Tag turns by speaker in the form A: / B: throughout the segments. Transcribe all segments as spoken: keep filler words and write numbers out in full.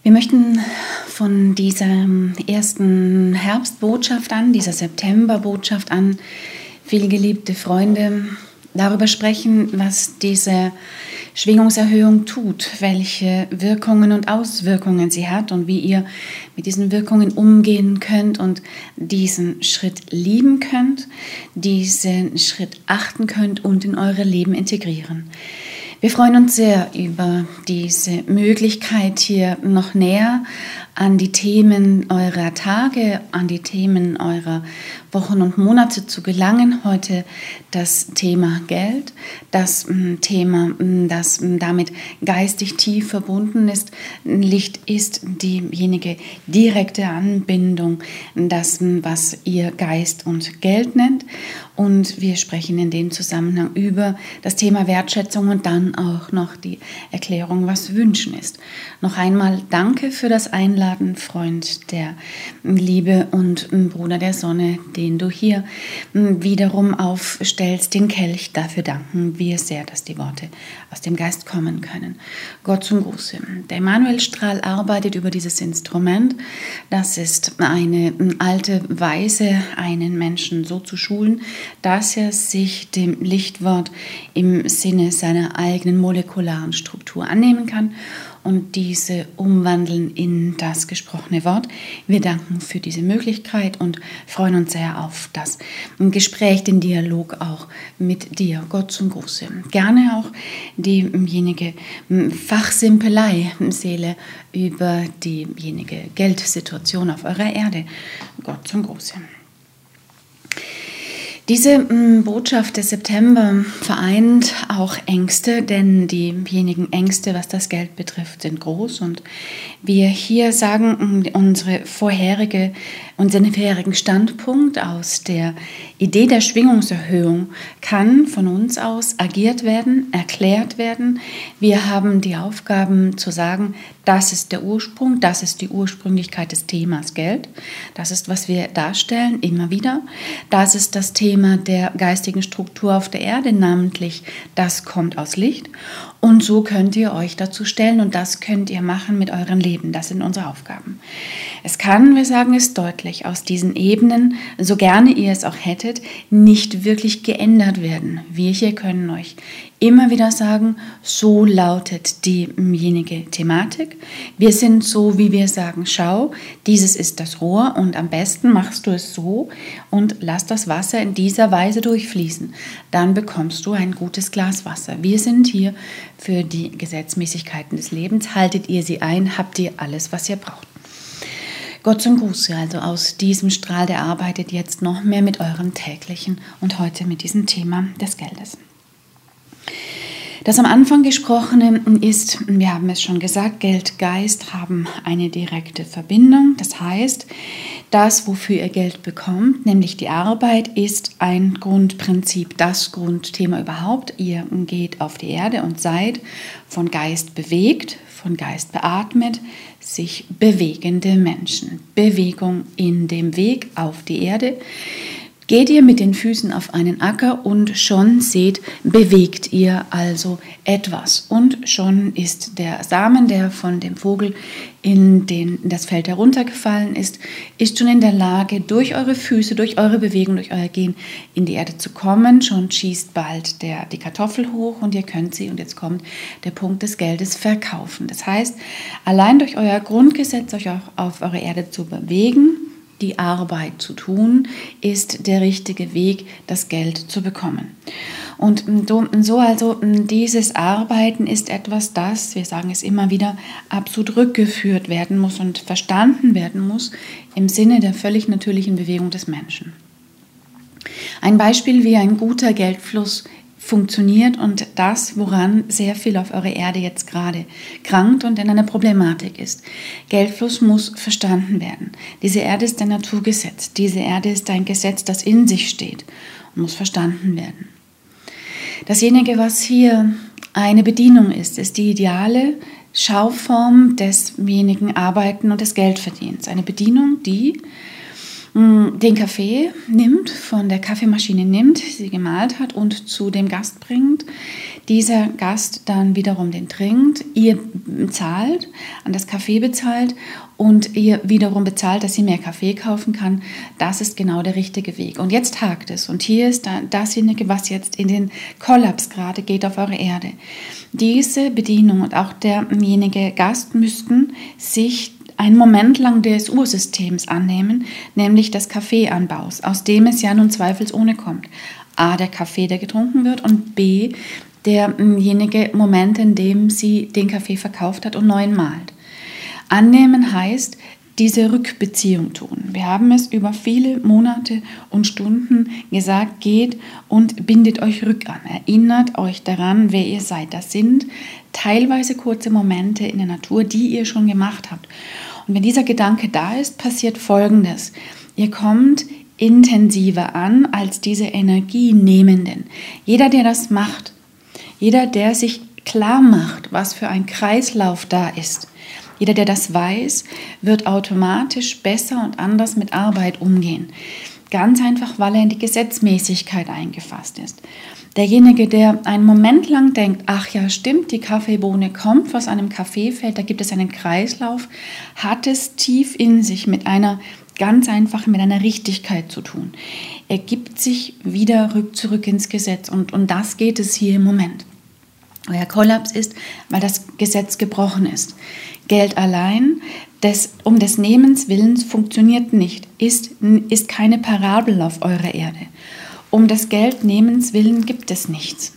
A: Wir möchten von dieser ersten Herbstbotschaft an, dieser Septemberbotschaft an, vielgeliebte Freunde, darüber sprechen, was diese Schwingungserhöhung tut, welche Wirkungen und Auswirkungen sie hat und wie ihr mit diesen Wirkungen umgehen könnt und diesen Schritt lieben könnt, diesen Schritt achten könnt und in euer Leben integrieren. Wir freuen uns sehr über diese Möglichkeit, hier noch näher an die Themen eurer Tage, an die Themen eurer Wochen und Monate zu gelangen. Heute das Thema Geld, das Thema, das damit geistig tief verbunden ist. Licht ist diejenige direkte Anbindung, das, was ihr Geist und Geld nennt. Und wir sprechen in dem Zusammenhang über das Thema Wertschätzung und dann auch noch die Erklärung, was Wünschen ist. Noch einmal danke für das Einladen, Freund der Liebe und Bruder der Sonne, den du hier wiederum aufstellst, den Kelch. Dafür danken wir sehr, dass die Worte aus dem Geist kommen können. Gott zum Gruße. Der Emanuelstrahl arbeitet über dieses Instrument. Das ist eine alte Weise, einen Menschen so zu schulen, dass er sich dem Lichtwort im Sinne seiner eigenen molekularen Struktur annehmen kann und diese umwandeln in das gesprochene Wort. Wir danken für diese Möglichkeit und freuen uns sehr auf das Gespräch, den Dialog auch mit dir. Gott zum Gruße. Gerne auch diejenige Fachsimpelei, Seele, über diejenige Geldsituation auf eurer Erde. Gott zum Gruße. Diese Botschaft des September vereint auch Ängste, denn diejenigen Ängste, was das Geld betrifft, sind groß. Und wir hier sagen, unsere vorherige, unseren vorherigen Standpunkt aus der Idee der Schwingungserhöhung kann von uns aus agiert werden, erklärt werden. Wir haben die Aufgaben zu sagen, das ist der Ursprung, das ist die Ursprünglichkeit des Themas Geld. Das ist, was wir darstellen, immer wieder. Das ist das Thema der geistigen Struktur auf der Erde, namentlich das kommt aus Licht. Und so könnt ihr euch dazu stellen und das könnt ihr machen mit eurem Leben. Das sind unsere Aufgaben. Es kann, wir sagen es deutlich, aus diesen Ebenen, so gerne ihr es auch hättet, nicht wirklich geändert werden. Wir hier können euch immer wieder sagen, so lautet diejenige Thematik. Wir sind so, wie wir sagen, schau, dieses ist das Rohr und am besten machst du es so und lass das Wasser in dieser Weise durchfließen. Dann bekommst du ein gutes Glas Wasser. Wir sind hier für die Gesetzmäßigkeiten des Lebens. Haltet ihr sie ein, habt ihr alles, was ihr braucht. Gott zum Gruße, also aus diesem Strahl, der arbeitet jetzt noch mehr mit eurem täglichen und heute mit diesem Thema des Geldes. Das am Anfang gesprochene ist, wir haben es schon gesagt, Geld, Geist haben eine direkte Verbindung. Das heißt, das, wofür ihr Geld bekommt, nämlich die Arbeit, ist ein Grundprinzip, das Grundthema überhaupt. Ihr geht auf die Erde und seid von Geist bewegt, von Geist beatmet, sich bewegende Menschen. Bewegung in dem Weg auf die Erde. Geht ihr mit den Füßen auf einen Acker und schon seht, bewegt ihr also etwas. Und schon ist der Samen, der von dem Vogel in, den, in das Feld heruntergefallen ist, ist schon in der Lage, durch eure Füße, durch eure Bewegung, durch euer Gehen in die Erde zu kommen. Schon schießt bald der, die Kartoffel hoch und ihr könnt sie, und jetzt kommt der Punkt des Geldes, verkaufen. Das heißt, allein durch euer Grundgesetz, euch auch auf eure Erde zu bewegen, die Arbeit zu tun, ist der richtige Weg, das Geld zu bekommen. Und so also dieses Arbeiten ist etwas, das, wir sagen es immer wieder, absolut rückgeführt werden muss und verstanden werden muss im Sinne der völlig natürlichen Bewegung des Menschen. Ein Beispiel, wie ein guter Geldfluss funktioniert und das, woran sehr viel auf eurer Erde jetzt gerade krankt und in einer Problematik ist. Geldfluss muss verstanden werden. Diese Erde ist ein Naturgesetz. Diese Erde ist ein Gesetz, das in sich steht und muss verstanden werden. Dasjenige, was hier eine Bedienung ist, ist die ideale Schauform desjenigen Arbeiten und des Geldverdienens. Eine Bedienung, die den Kaffee nimmt, von der Kaffeemaschine nimmt, sie gemahlen hat und zu dem Gast bringt. Dieser Gast dann wiederum den trinkt, ihr bezahlt, an das Kaffee bezahlt und ihr wiederum bezahlt, dass sie mehr Kaffee kaufen kann. Das ist genau der richtige Weg. Und jetzt hakt es. Und hier ist dasjenige, was jetzt in den Kollaps gerade geht auf eure Erde. Diese Bedienung und auch derjenige Gast müssten sich einen Moment lang des Ursystems annehmen, nämlich des Kaffeeanbaus, aus dem es ja nun zweifelsohne kommt. A, der Kaffee, der getrunken wird, und B, derjenige Moment, in dem sie den Kaffee verkauft hat und neuen malt. Annehmen heißt, diese Rückbeziehung tun. Wir haben es über viele Monate und Stunden gesagt, geht und bindet euch rück an. Erinnert euch daran, wer ihr seid. Das sind teilweise kurze Momente in der Natur, die ihr schon gemacht habt. Und wenn dieser Gedanke da ist, passiert Folgendes. Ihr kommt intensiver an als diese Energienehmenden. Jeder, der das macht, jeder, der sich klar macht, was für ein Kreislauf da ist, jeder, der das weiß, wird automatisch besser und anders mit Arbeit umgehen. Ganz einfach, weil er in die Gesetzmäßigkeit eingefasst ist. Derjenige, der einen Moment lang denkt, ach ja, stimmt, die Kaffeebohne kommt aus einem Kaffeefeld, da gibt es einen Kreislauf, hat es tief in sich mit einer ganz einfach mit einer Richtigkeit zu tun. Er gibt sich wieder rück, zurück ins Gesetz und um das geht es hier im Moment. Euer Kollaps ist, weil das Gesetz gebrochen ist. Geld allein, des, um des Nehmens Willens funktioniert nicht, ist, ist keine Parabel auf eurer Erde. Um des Geldnehmens Willen gibt es nichts.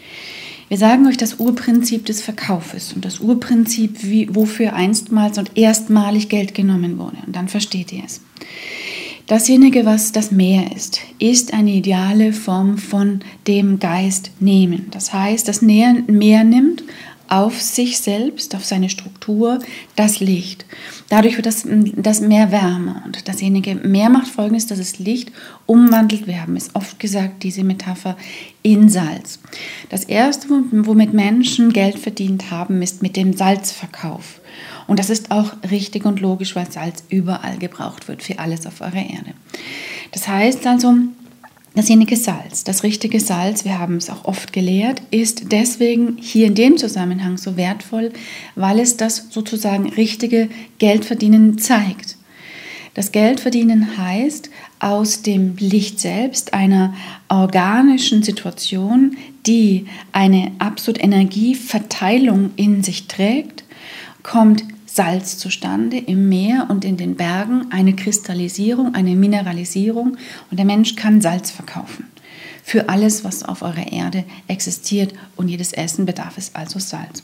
A: Wir sagen euch das Urprinzip des Verkaufes und das Urprinzip, wie, wofür einstmals und erstmalig Geld genommen wurde. Und dann versteht ihr es. Dasjenige, was das Meer ist, ist eine ideale Form von dem Geist nehmen. Das heißt, das Meer nimmt auf sich selbst, auf seine Struktur, das Licht. Dadurch wird das, das Meer wärmer. Und dasjenige Meer macht Folgendes, dass es Licht umwandelt. Wir haben es oft gesagt, diese Metapher in Salz. Das Erste, womit Menschen Geld verdient haben, ist mit dem Salzverkauf. Und das ist auch richtig und logisch, weil Salz überall gebraucht wird, für alles auf eurer Erde. Das heißt also, dasjenige Salz, das richtige Salz, wir haben es auch oft gelehrt, ist deswegen hier in dem Zusammenhang so wertvoll, weil es das sozusagen richtige Geldverdienen zeigt. Das Geldverdienen heißt, aus dem Licht selbst, einer organischen Situation, die eine absolute Energieverteilung in sich trägt, kommt Salz zustande im Meer und in den Bergen, eine Kristallisierung, eine Mineralisierung, und der Mensch kann Salz verkaufen. Für alles, was auf eurer Erde existiert, und jedes Essen bedarf es also Salz.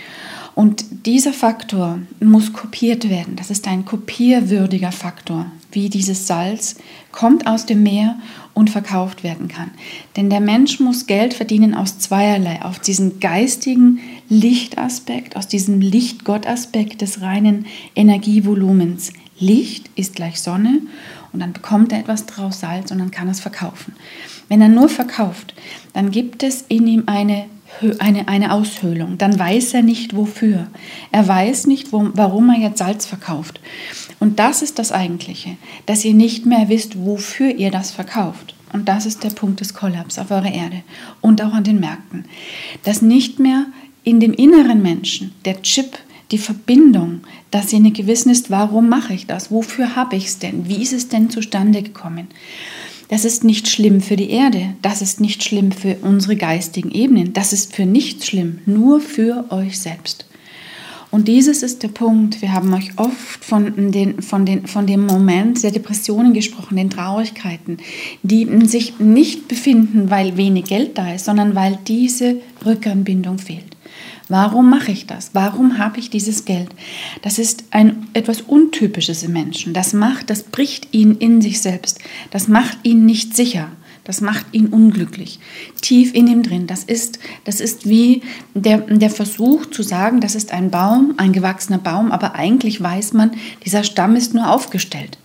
A: Und dieser Faktor muss kopiert werden. Das ist ein kopierwürdiger Faktor, wie dieses Salz kommt aus dem Meer und verkauft werden kann. Denn der Mensch muss Geld verdienen aus zweierlei, auf diesen geistigen Lichtaspekt, aus diesem Licht-Gott-Aspekt des reinen Energievolumens. Licht ist gleich Sonne und dann bekommt er etwas draus, Salz, und dann kann er es verkaufen. Wenn er nur verkauft, dann gibt es in ihm eine Eine, eine Aushöhlung, dann weiß er nicht wofür. Er weiß nicht, wo, warum er jetzt Salz verkauft. Und das ist das Eigentliche, dass ihr nicht mehr wisst, wofür ihr das verkauft. Und das ist der Punkt des Kollaps auf eurer Erde und auch an den Märkten. Dass nicht mehr in dem inneren Menschen der Chip, die Verbindung, dass ihr nicht gewissen ist, warum mache ich das, wofür habe ich es denn, wie ist es denn zustande gekommen. Das ist nicht schlimm für die Erde, das ist nicht schlimm für unsere geistigen Ebenen, das ist für nichts schlimm, nur für euch selbst. Und dieses ist der Punkt, wir haben euch oft von, den, von, den, von dem Moment der Depressionen gesprochen, den Traurigkeiten, die sich nicht befinden, weil wenig Geld da ist, sondern weil diese Rückanbindung fehlt. Warum mache ich das? Warum habe ich dieses Geld? Das ist ein, etwas Untypisches im Menschen. Das macht, das bricht ihn in sich selbst. Das macht ihn nicht sicher. Das macht ihn unglücklich. Tief in ihm drin. Das ist, das ist wie der, der Versuch zu sagen, das ist ein Baum, ein gewachsener Baum, aber eigentlich weiß man, dieser Stamm ist nur aufgestellt.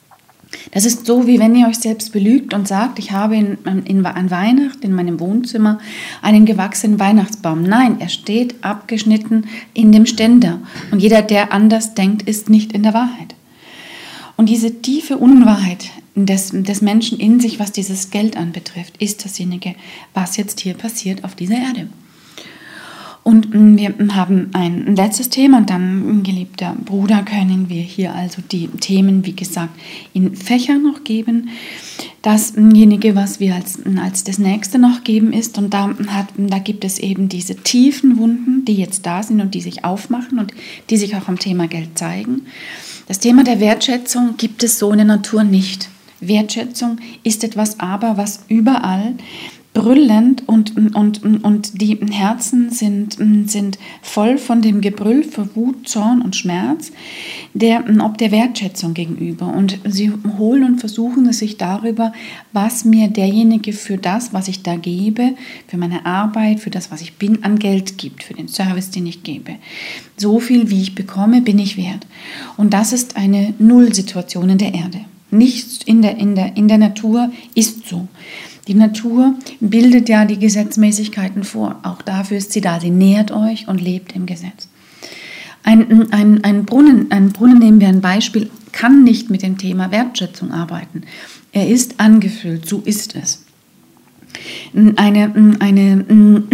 A: Das ist so, wie wenn ihr euch selbst belügt und sagt, ich habe in, in, an Weihnachten in meinem Wohnzimmer einen gewachsenen Weihnachtsbaum. Nein, er steht abgeschnitten in dem Ständer. Und jeder, der anders denkt, ist nicht in der Wahrheit. Und diese tiefe Unwahrheit des, des Menschen in sich, was dieses Geld anbetrifft, ist dasjenige, was jetzt hier passiert auf dieser Erde. Und wir haben ein letztes Thema und dann, geliebter Bruder, können wir hier also die Themen, wie gesagt, in Fächer noch geben. Dasjenige, was wir als, als das nächste noch geben ist, und da, hat, da gibt es eben diese tiefen Wunden, die jetzt da sind und die sich aufmachen und die sich auch am Thema Geld zeigen. Das Thema der Wertschätzung gibt es so in der Natur nicht. Wertschätzung ist etwas aber, was überall brüllend und, und, und die Herzen sind, sind voll von dem Gebrüll für Wut, Zorn und Schmerz, der, ob der Wertschätzung gegenüber. Und sie holen und versuchen es sich darüber, was mir derjenige für das, was ich da gebe, für meine Arbeit, für das, was ich bin, an Geld gibt, für den Service, den ich gebe. So viel, wie ich bekomme, bin ich wert. Und das ist eine Nullsituation in der Erde. Nichts in der, in der, in der Natur ist so. Die Natur bildet ja die Gesetzmäßigkeiten vor. Auch dafür ist sie da. Sie nährt euch und lebt im Gesetz. Ein, ein, ein, Brunnen, ein Brunnen, nehmen wir ein Beispiel, kann nicht mit dem Thema Wertschätzung arbeiten. Er ist angefüllt, so ist es. Eine, eine,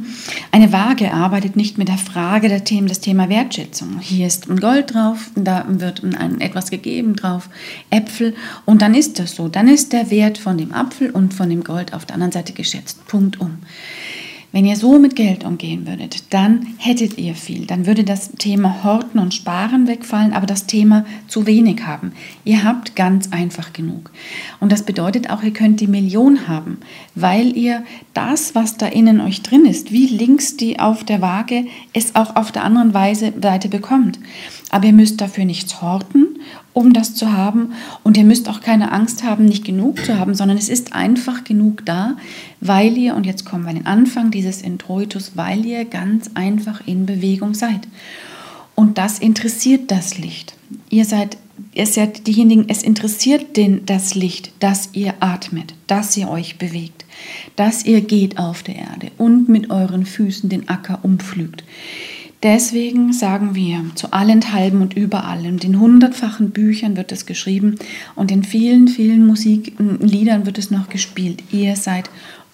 A: eine Waage arbeitet nicht mit der Frage der Themen, das Thema Wertschätzung. Hier ist ein Gold drauf, da wird ein, etwas gegeben drauf, Äpfel, und dann ist das so. Dann ist der Wert von dem Apfel und von dem Gold auf der anderen Seite geschätzt. Punkt um. Wenn ihr so mit Geld umgehen würdet, dann hättet ihr viel. Dann würde das Thema Horten und Sparen wegfallen, aber das Thema zu wenig haben. Ihr habt ganz einfach genug. Und das bedeutet auch, ihr könnt die Million haben, weil ihr das, was da innen euch drin ist, wie links die auf der Waage, es auch auf der anderen Seite bekommt. Aber ihr müsst dafür nichts horten, um das zu haben. Und ihr müsst auch keine Angst haben, nicht genug zu haben, sondern es ist einfach genug da, weil ihr, und jetzt kommen wir an den Anfang dieses Introitus, weil ihr ganz einfach in Bewegung seid. Und das interessiert das Licht. Ihr seid, ihr seid diejenigen, es interessiert den, das Licht, dass ihr atmet, dass ihr euch bewegt, dass ihr geht auf der Erde und mit euren Füßen den Acker umpflügt. Deswegen sagen wir zu allenthalben und überall, in den hundertfachen Büchern wird es geschrieben und in vielen, vielen Musikliedern wird es noch gespielt. Ihr seid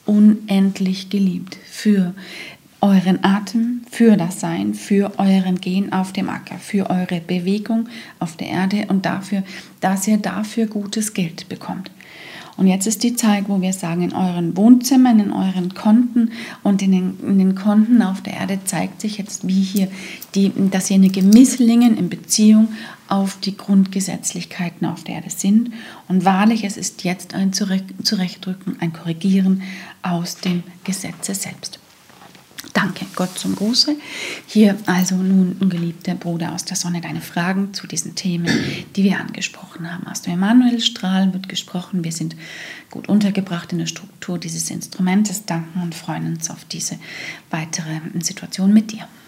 A: unendlich geliebt für euren Atem, für das Sein, für euren Gehen auf dem Acker, für eure Bewegung auf der Erde und dafür, dass ihr dafür gutes Geld bekommt. Und jetzt ist die Zeit, wo wir sagen, in euren Wohnzimmern, in euren Konten und in den, in den Konten auf der Erde zeigt sich jetzt, wie hier die, dasjenige Misslingen in Beziehung auf die Grundgesetzlichkeiten auf der Erde sind. Und wahrlich, es ist jetzt ein Zurechtdrücken, ein Korrigieren aus dem Gesetze selbst. Danke, Gott zum Gruße. Hier also nun, geliebter Bruder aus der Sonne, deine Fragen zu diesen Themen, die wir angesprochen haben. Aus dem Emanuelstrahl wird gesprochen. Wir sind gut untergebracht in der Struktur dieses Instrumentes. Danken und freuen uns auf diese weitere Situation mit dir.